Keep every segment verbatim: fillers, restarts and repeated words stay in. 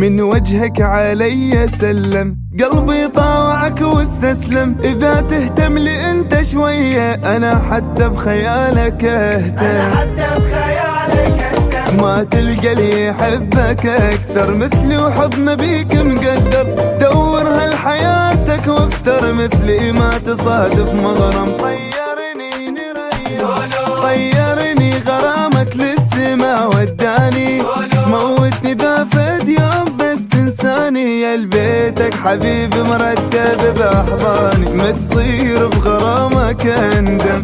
من وجهك علي سلم، قلبي طاوعك واستسلم. إذا تهتم لي انت شوية أنا حتى بخيالك اهتم، أنا حتى بخيالك اهتم. ما تلقى لي يحبك أكثر مثلي وحضن بيك مقدر. دور هالحياتك وافتر مثلي ما تصادف مغرم. طيرني نريح طيرني غرامك للسما وداني، تموتني ذا فد يوم بس تنساني. يا لبيتك حبيبي مرتب بأحضاني، ما تصير بغرامك اندم.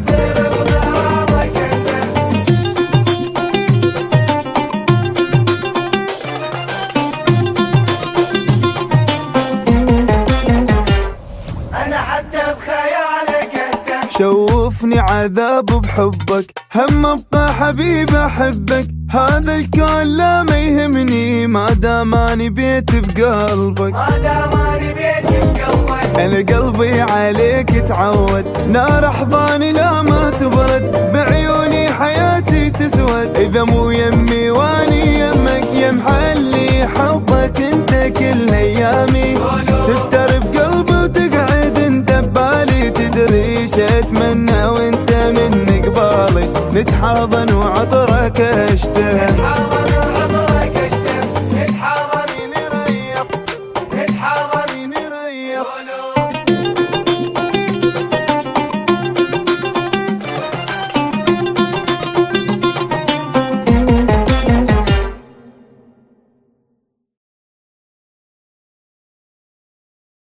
شوفني عذاب بحبك، هم ابقى حبيب احبك. هذا الكون لا ما يهمني ما داماني بيت بقلبك، ما داماني بيت بقلبك. انا قلبي عليك تعود، نار احضاني لا ما تبرد. بعيوني حياتي تسود، اذا مو يمي واني يمك. يا محلي حبك انت كل ايامي، تفتر بقلبي وتقعد انت ببالي. تدري ايش اتمنى وانت من قبالي، نتحاضن وعطرك اشتهى. نتحاضن وعطرك اشتهى. نتحاضن نريح نتحاضن نريح